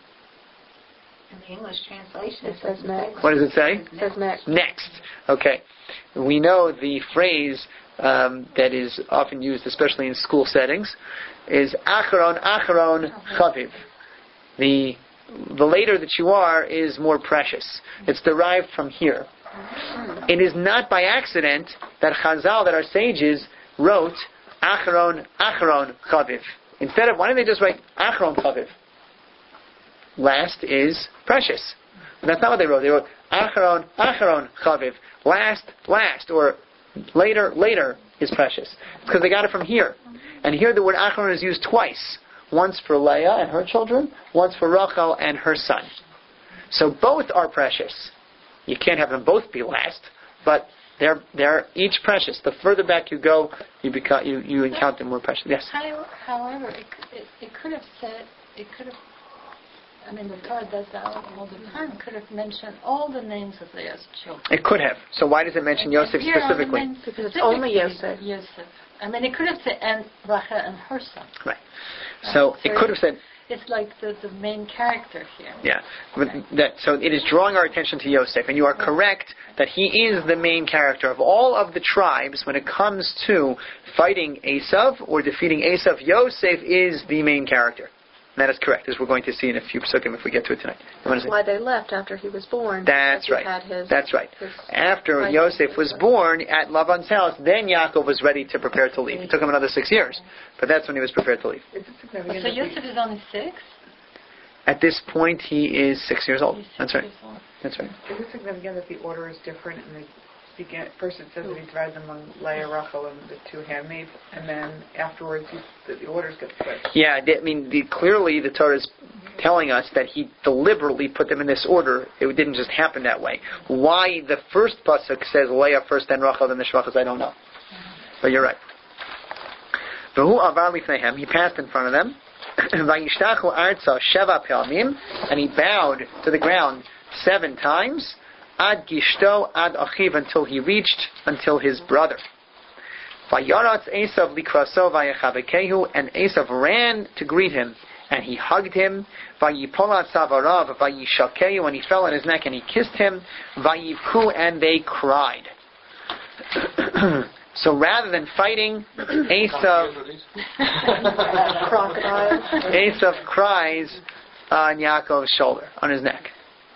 In the English translation, It says next. What does it say? It says next. Next. Okay. We know the phrase um, that is often used, especially in school settings, is acharon, acharon, chaviv. The The later that you are is more precious. It's derived from here. It is not by accident that Chazal, that our sages, wrote Acharon, Acharon, Chaviv. Instead of, why didn't they just write Acharon, Chaviv? Last is precious. But that's not what they wrote. They wrote Acharon, Acharon, Chaviv. Last, last, or later, later is precious. It's because they got it from here. And here the word Acharon is used twice. Once for Leah and her children, once for Rachel and her son. So both are precious. You can't have them both be last, but they're they're each precious. The further back you go, you become you, you encounter more precious. Yes. However, it, it, it could have said, it could have. I mean, the Torah does that all the time. It could have mentioned all the names of Leah's children. It could have. So why does it mention Yosef And here specifically? only Because it's only Yosef. Yosef. I mean, it could have said and Rachel and her son. Right. So Uh, it could have said. It's like the, the main character here. Yeah. But that, so it is drawing our attention to Yosef, and you are correct that he is the main character of all of the tribes when it comes to fighting Esav or defeating Esav. Yosef is the main character. And that is correct, as we're going to see in a few psukim if we get to it tonight. That's why they left after he was born. That's he right. Had his, That's right. his After right. Yosef was born at Laban's house, then Yaakov was ready to prepare to leave. It took him another six years, but that's when he was prepared to leave. Is it Oh, significant so that Yosef is only six? At this point, he is six years old. He's six That's right. years old. That's right. the, is it significant that the order is different and they begin, first it says that he divides them among Leah, Rachel, and the two handmaids, and then afterwards he, the, the orders get switched? Yeah, I mean, the, clearly the Torah is telling us that he deliberately put them in this order. It didn't just happen that way. Why the first pasuk says Leah first, then Rachel, then the Shvachos, I don't know. But you're right. V'hu avar lifneihem, he passed in front of them. Vayishtachu arza sheva pe'amim, and he bowed to the ground seven times. Ad gishto ad achiv, until he reached until his brother. Vayaratz Esav likraso vayechavekehu, and Esav ran to greet him, and he hugged him. Vayipolat savarav vayishakehu, and he fell on his neck and he kissed him. Vayivku, and they cried. So rather than fighting, Esav Esav cries on Yaakov's shoulder, on his neck.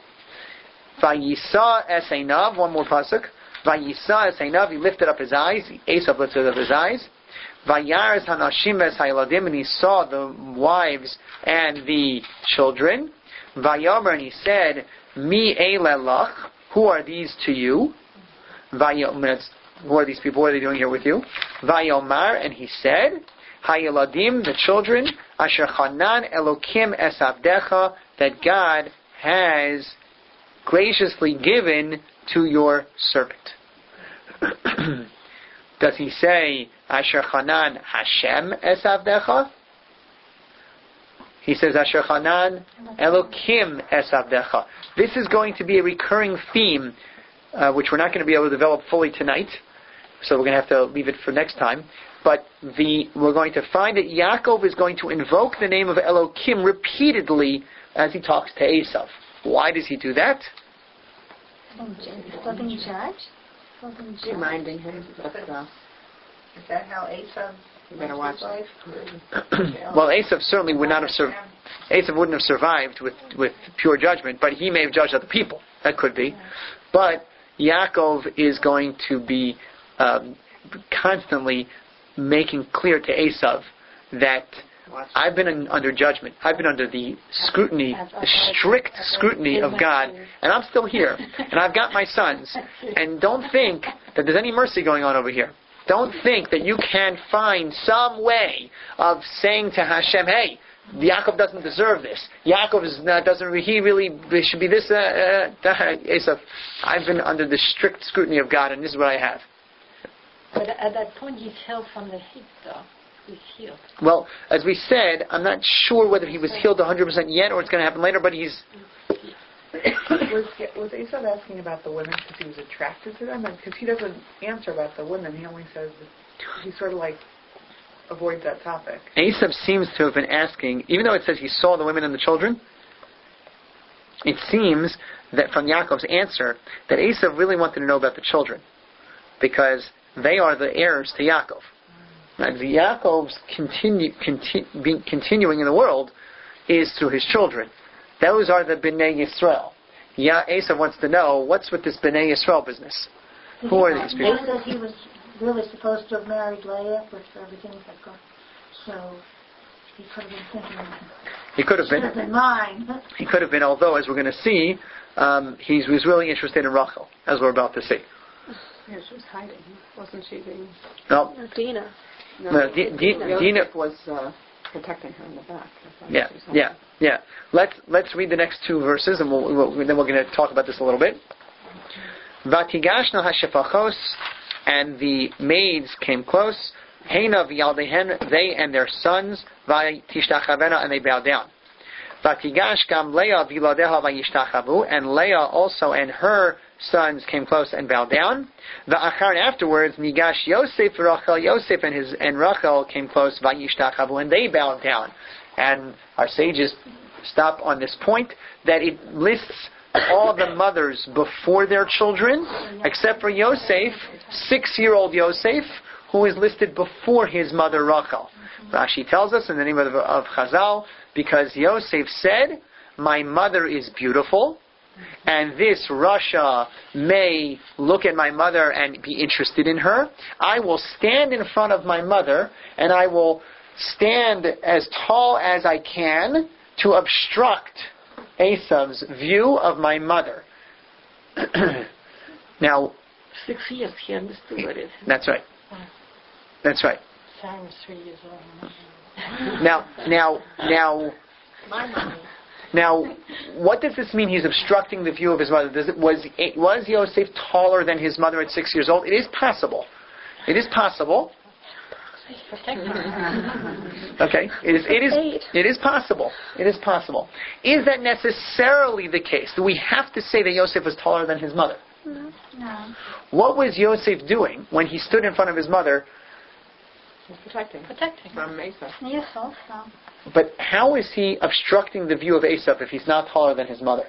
Vayisa es einav, one more pasuk. Vayisa es einav, he lifted up his eyes. Esav lifted up his eyes. Vayarz hanashim es hayladim, and he saw the wives and the children. Vayomer, and he said, Mi eilelach, who are these to you? Vayomer, who are these people? What are they doing here with you? Vayomar, and he said, Hayeladim, the children, Asher Chanan Elokim es avdecha, that God has graciously given to your servant. Does he say Asher Chanan Hashem es avdecha? He says Asher Chanan Elokim es avdecha. This is going to be a recurring theme, uh, which we're not going to be able to develop fully tonight. So we're going to have to leave it for next time. But the we're going to find that Yaakov is going to invoke the name of Elokim repeatedly as he talks to Esav. Why does he do that? Flipping judge? Flipping judge? Reminding him of stuff. Is that how Esav You better watch life? Well, Esav certainly would not have sur- Esav wouldn't have survived with, with pure judgment, but he may have judged other people. That could be. But Yaakov is going to be um, constantly making clear to Esav that I've been in, under judgment. I've been under the scrutiny, the strict scrutiny of God, and I'm still here. And I've got my sons. And don't think that there's any mercy going on over here. Don't think that you can find some way of saying to Hashem, hey, Yaakov doesn't deserve this. Yaakov is, uh, doesn't, he really it should be this. Uh, uh, Esav. I've been under the strict scrutiny of God, and this is what I have. But at that point, he's healed from the heat, though. He's healed. Well, as we said, I'm not sure whether he was healed one hundred percent yet or it's going to happen later, but he's... was, was Esav asking about the women because he was attracted to them? Because he doesn't answer about the women. He only says that he sort of like avoids that topic. Esav seems to have been asking, even though it says he saw the women and the children, it seems that from Yaakov's answer that Esav really wanted to know about the children because they are the heirs to Yaakov. Now, Yaakov's continue, continu, being, continuing in the world is through his children. Those are the Bnei Yisrael. Ya, Esav wants to know, what's with this Bnei Yisrael business? Who are these people? He said he was really supposed to have married Leah with everything that got. So he could have been thinking. He could have been. Should have been mine. He could have been, although, as we're going to see, um, he was really interested in Rachel, as we're about to see. Yeah, she was hiding. Wasn't she being... No. Dina. No, No, D- D- Yosef Dina was uh, protecting her in the back. Yeah, yeah, yeah. Let's let's read the next two verses, and we'll, we'll, then we're going to talk about this a little bit. Vatigashna hashefachos, and the maids came close. Heina v'yaldehen, they and their sons. Vaytishtachavena, and they bowed down. Vatigash gam Leah v'yiladeha vayishtachavu, and Leah also and her sons came close and bowed down. Va'achar, and afterwards, Nigash Yosef Rachel, Yosef and his and Rachel came close, vayishtachavu, and they bowed down. And our sages stop on this point that it lists all the mothers before their children, except for Yosef, six-year-old Yosef, who is listed before his mother Rachel. Rashi tells us in the name of, of Chazal, because Yosef said, my mother is beautiful, and this Rasha may look at my mother and be interested in her. I will stand in front of my mother, and I will stand as tall as I can to obstruct Esav's view of my mother. Now, Six years he understood what it is. That's right. That's right. Sarah was three years old. Now, now, now, My mommy. now, what does this mean? He's obstructing the view of his mother. Does it, was was Yosef taller than his mother at six years old? It is possible. It is possible. Okay, it is. It is. It is possible. It is possible. Is that necessarily the case? Do we have to say that Yosef was taller than his mother? No. What was Yosef doing when he stood in front of his mother? He's protecting. Protecting. From Esav. Yes, also. But how is he obstructing the view of Esav if he's not taller than his mother?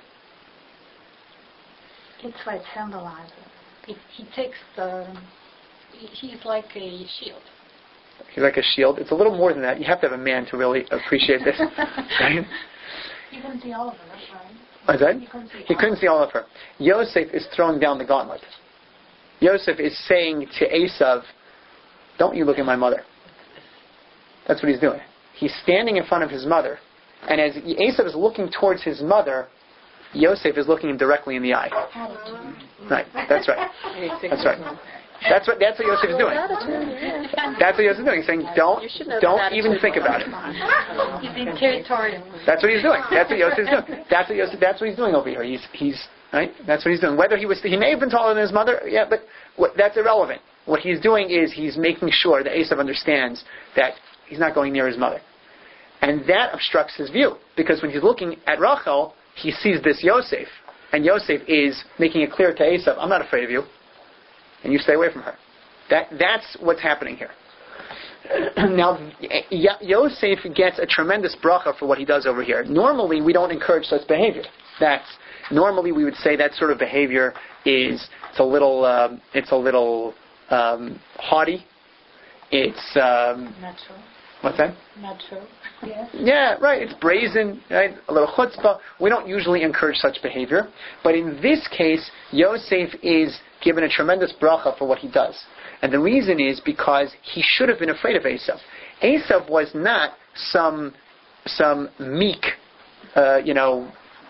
It's what it symbolizes. He, he takes the... He's like a shield. He's like a shield. It's a little more than that. You have to have a man to really appreciate this. Right? You couldn't see all of her, right? What's that? You couldn't see He all couldn't see all of her. Yosef is throwing down the gauntlet. Yosef is saying to Esav, don't you look at my mother. That's what he's doing. He's standing in front of his mother, and as Esav is looking towards his mother, Yosef is looking him directly in the eye. Right. That's right. That's right. That's what that's what Yosef is doing. That's what Yosef is doing. He's saying, don't don't even think about it. He's being territorial. That's what he's doing. That's what Yosef is doing. That's what Yosef, that's what he's doing over here. He's he's right. That's what he's doing. Whether he was he may have been taller than his mother, yeah, but what, that's irrelevant. What he's doing is he's making sure that Esav understands that he's not going near his mother, and that obstructs his view because when he's looking at Rachel, he sees this Yosef, and Yosef is making it clear to Esav, I'm not afraid of you. And you stay away from her. That that's what's happening here. Now, y- Yosef gets a tremendous bracha for what he does over here. Normally, we don't encourage such behavior. That's normally we would say that sort of behavior is it's a little um, it's a little um, haughty. It's um, Not true. what's that? Not true. Yes. Yeah, right. It's brazen, right? A little chutzpah. We don't usually encourage such behavior, but in this case, Yosef is given a tremendous bracha for what he does. And the reason is because he should have been afraid of Esav. Esav was not some some meek, uh, you know,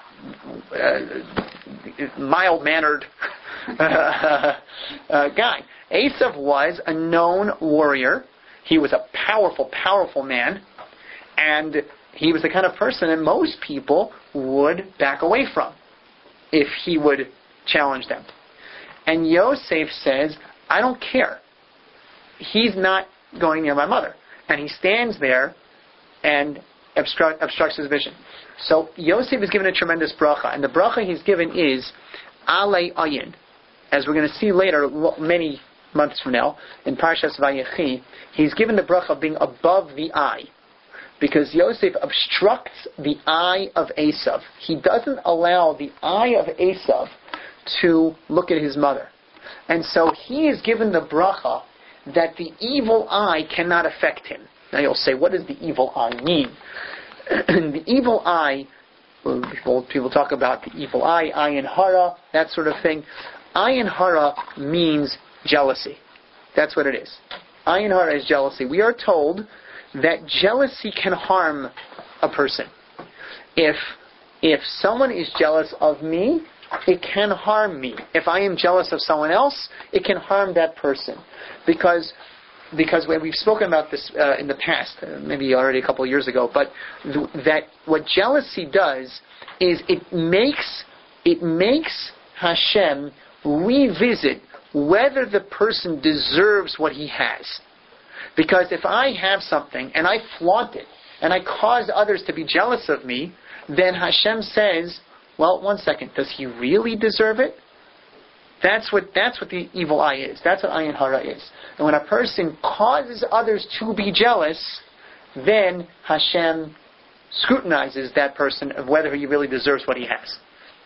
uh, mild-mannered uh, uh, guy. Esav was a known warrior. He was a powerful, powerful man, and he was the kind of person that most people would back away from if he would challenge them. And Yosef says, I don't care. He's not going near my mother. And he stands there and obstruct, obstructs his vision. So Yosef is given a tremendous bracha, and the bracha he's given is Alei Ayin. As we're going to see later, many months from now, in Parshas Vayechi, he's given the bracha of being above the eye. Because Yosef obstructs the eye of Esav. He doesn't allow the eye of Esav to look at his mother. And so he is given the bracha that the evil eye cannot affect him. Now you'll say, what does the evil eye mean? The evil eye, well, people, people talk about the evil eye, ayin hara, that sort of thing. Ayin hara means jealousy. That's what it is. Ayin hara is jealousy. We are told that jealousy can harm a person. If if someone is jealous of me, it can harm me. If I am jealous of someone else, it can harm that person. Because because when we've spoken about this uh, in the past, uh, maybe already a couple of years ago, but th- that what jealousy does is it makes it makes Hashem revisit whether the person deserves what he has. Because if I have something and I flaunt it and I cause others to be jealous of me, then Hashem says, well, one second, does he really deserve it? That's what that's what the evil eye is. That's what ayin hara is. And when a person causes others to be jealous, then Hashem scrutinizes that person of whether he really deserves what he has.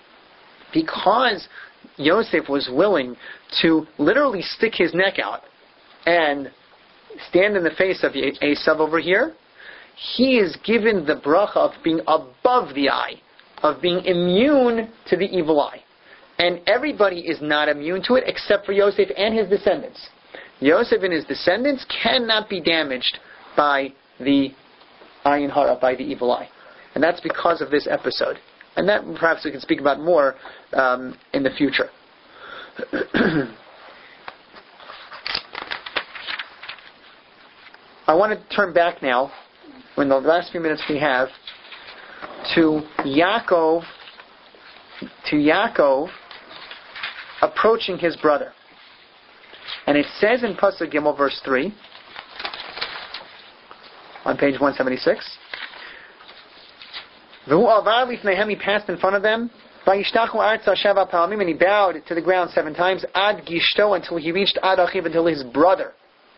Because Yosef was willing to literally stick his neck out and stand in the face of Esav over here, he is given the bracha of being above the eye, of being immune to the evil eye. And everybody is not immune to it except for Yosef and his descendants. Yosef and his descendants cannot be damaged by the ayin hara, by the evil eye. And that's because of this episode. And that perhaps we can speak about more um, in the future. I want to turn back now, in the last few minutes we have, to Yaakov, to Yaakov approaching his brother. And it says in Pasuk Gimel, verse three, on page one seventy-six, V'hu avar lifneihem, he passed in front of them, Vayishtachu arza sheva palamim, and he bowed to the ground seven times, ad gishto, until he reached ad achiv, until his brother.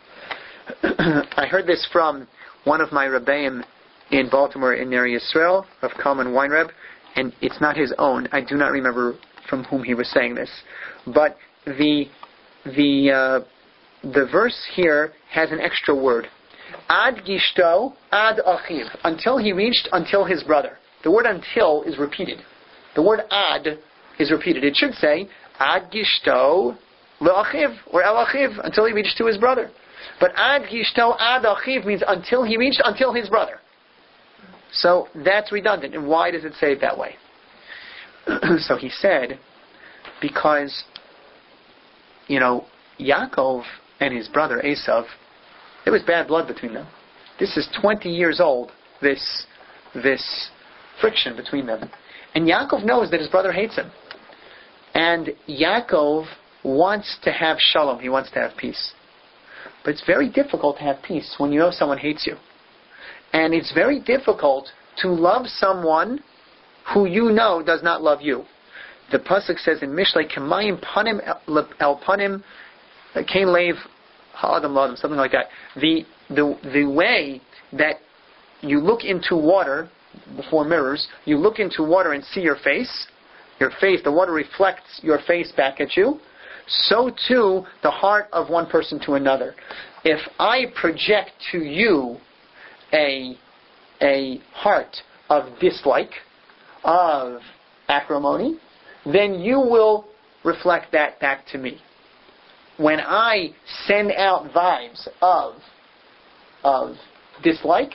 I heard this from one of my Rebbeim in Baltimore in Ner Yisrael, of Kalman Weinreb, and it's not his own. I do not remember from whom he was saying this. But the the uh, the verse here has an extra word. Ad gishto, ad achiv. Until he reached, until his brother. The word until is repeated. The word ad is repeated. It should say, ad gishto le'achiv, or el achiv, until he reached to his brother. But ad gishto, ad achiv means until he reached, until his brother. So that's redundant. And why does it say it that way? So he said, because, you know, Yaakov and his brother Esav, there was bad blood between them. This is twenty years old, this this friction between them. And Yaakov knows that his brother hates him. And Yaakov wants to have shalom. He wants to have peace. But it's very difficult to have peace when you know someone hates you. And it's very difficult to love someone who you know does not love you. The pasuk says in Mishlei, Kemayim panim el panim, kain leiv ha'adam l'adam, something like that. The, the, the way that you look into water, before mirrors, you look into water and see your face, your face, the water reflects your face back at you, so too the heart of one person to another. If I project to you a a heart of dislike, of acrimony, then you will reflect that back to me. When I send out vibes of of dislike,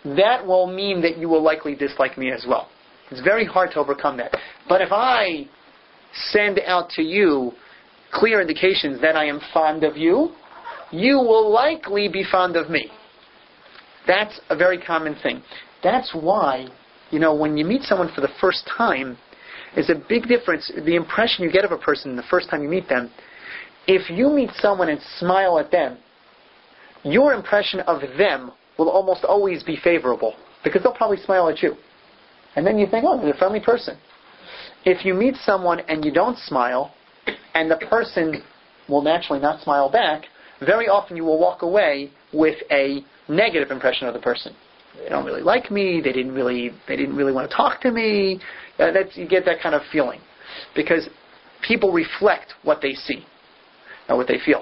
that will mean that you will likely dislike me as well. It's very hard to overcome that. But if I send out to you clear indications that I am fond of you, you will likely be fond of me. That's a very common thing. That's why, you know, when you meet someone for the first time, there's a big difference. The impression you get of a person the first time you meet them, if you meet someone and smile at them, your impression of them will almost always be favorable, because they'll probably smile at you. And then you think, oh, they're a friendly person. If you meet someone and you don't smile, and the person will naturally not smile back, very often you will walk away with a negative impression of the person. They don't really like me. They didn't really. They didn't really want to talk to me. Uh, that's, you get that kind of feeling, because people reflect what they see, or what they feel.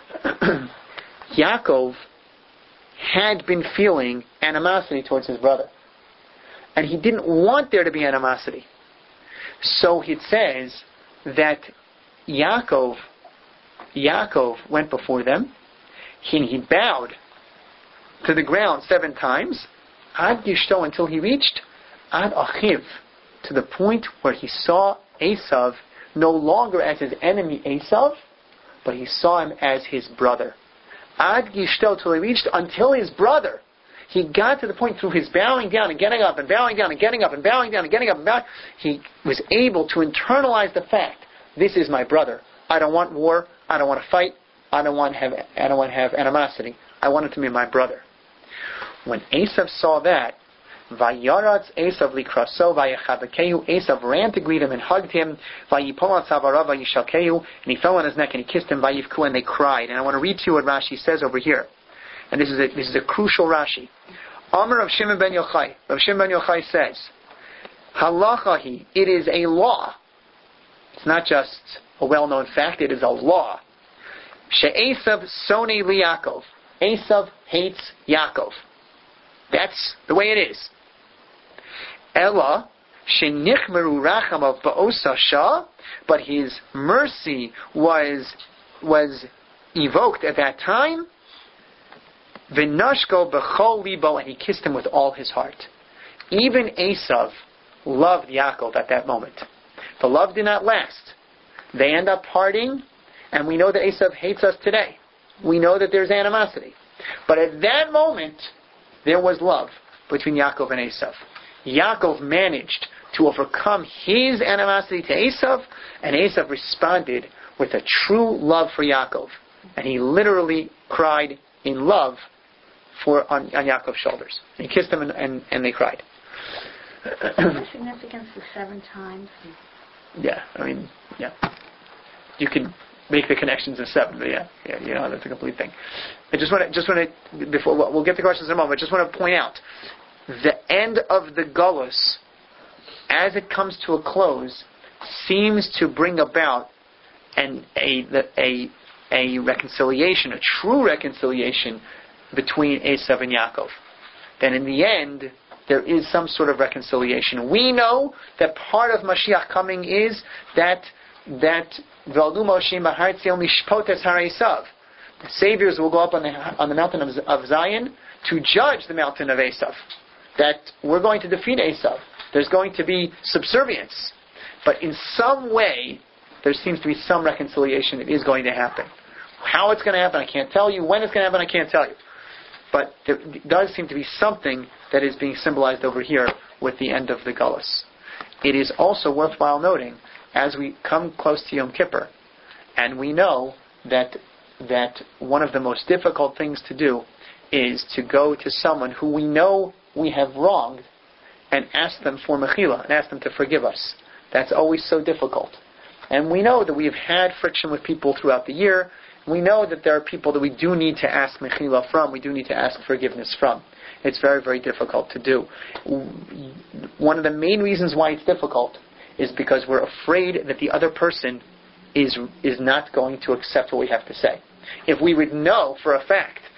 Yaakov had been feeling animosity towards his brother, and he didn't want there to be animosity. So it says that Yaakov, Yaakov went before them, and he bowed to the ground seven times, ad gishto, until he reached ad achiv, to the point where he saw Esav no longer as his enemy Esav, but he saw him as his brother. Ad gishto, till he reached until his brother. He got to the point through his bowing down and getting up and bowing down and getting up and bowing down and getting up and bowing. He was able to internalize the fact, this is my brother. I don't want war. I don't want to fight. I don't want to have. I don't want to have animosity. I want it to be my brother. When Esav saw that, Vayaratz Esav likraso vayechabekehu. Esav ran to greet him and hugged him. Vayipol al tzavarav vayishalkehu, and he fell on his neck and he kissed him. Vayivku, and they cried. And I want to read to you what Rashi says over here. And this is a, this is a crucial Rashi. Amar of Shimon ben Yochai. Rav Shimon ben Yochai says, Halachahi, it is a law. It's not just a well-known fact, it is a law. She'esav sonei liYaakov. Esav hates Yaakov. That's the way it is. Ella shenichmeru rachamav ba'osa shah, but his mercy was was evoked at that time. V'nashko b'chol libo, and he kissed him with all his heart. Even Esav loved Yaakov at that moment. The love did not last. They end up parting, and we know that Esav hates us today. We know that there's animosity. But at that moment, there was love between Yaakov and Esav. Yaakov managed to overcome his animosity to Esav, and Esav responded with a true love for Yaakov. And he literally cried in love for on, on Yaakov's shoulders. He kissed him and, and, and they cried. The significance of seven times. Yeah, I mean, yeah. You can make the connections in seven, but yeah, yeah, you know, that's a complete thing. I just want to, just want to, before, we'll get to questions in a moment, I just want to point out, the end of the Golus, as it comes to a close, seems to bring about an, a, a, a reconciliation, a true reconciliation between Esav and Yaakov. Then in the end, there is some sort of reconciliation. We know that part of Mashiach coming is that that V'aldu Moshe B'har Tzion Lishpotes Har Esav. The saviors will go up on the on the mountain of, of Zion to judge the mountain of Esav. That we're going to defeat Esav. There's going to be subservience, but in some way there seems to be some reconciliation that is going to happen. How it's going to happen, I can't tell you. When it's going to happen, I can't tell you. But there does seem to be something that is being symbolized over here with the end of the Gullus. It is also worthwhile noting, as we come close to Yom Kippur, and we know that that one of the most difficult things to do is to go to someone who we know we have wronged and ask them for mechila, and ask them to forgive us. That's always so difficult. And we know that we have had friction with people throughout the year. We know that there are people that we do need to ask mechila from, we do need to ask forgiveness from. It's very, very difficult to do. One of the main reasons why it's difficult is because we're afraid that the other person is is not going to accept what we have to say. If we would know for a fact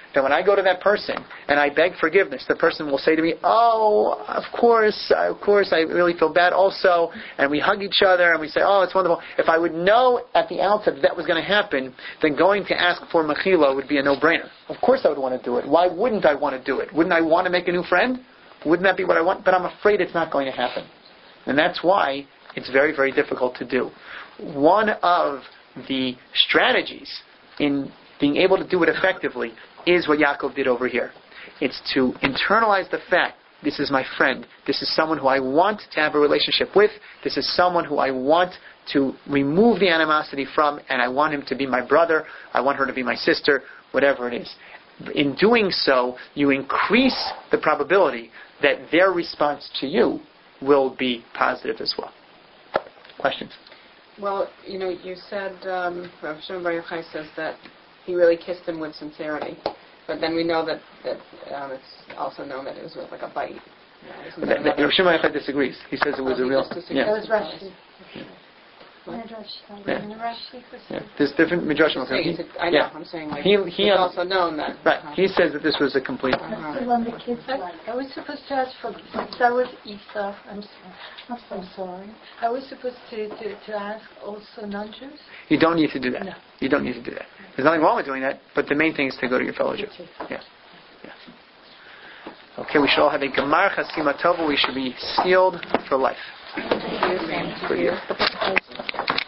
that when I go to that person and I beg forgiveness, the person will say to me, oh, of course, of course, I really feel bad also, and we hug each other and we say, oh, it's wonderful. If I would know at the outset that, that was going to happen, then going to ask for mechila would be a no-brainer. Of course I would want to do it. Why wouldn't I want to do it? Wouldn't I want to make a new friend? Wouldn't that be what I want? But I'm afraid it's not going to happen. And that's why it's very, very difficult to do. One of the strategies in being able to do it effectively is what Yaakov did over here. It's to internalize the fact, this is my friend, this is someone who I want to have a relationship with, this is someone who I want to remove the animosity from, and I want him to be my brother, I want her to be my sister, whatever it is. In doing so, you increase the probability that their response to you will be positive as well. Questions? Well, you know, you said, um, Rav Shimon Bar Yochai says that he really kissed him with sincerity. But then we know that, that um, it's also known that it was like a bite. You know, Rav Shimon Bar Yochai disagrees. He says it was oh, a real... Yeah. That was Rashi. Yeah. Midrash. Yeah. Yeah. There's different midrashim. Saying, He, I know, yeah. I'm saying like, he, he, it's also known that. Right. Uh-huh. He says that this was a complete... Uh-huh. That's the one the kids I, like. I was supposed to ask for, since I was Isa, I'm, s- I'm so sorry. I was supposed to, to, to ask also non-Jews? You don't need to do that. No. You don't need to do that. There's nothing wrong with doing that, but the main thing is to go to your fellowship. Yeah. Yeah. Okay, we should all have a Gemar Chasima Tova. We should be sealed for life. Thank you. For you.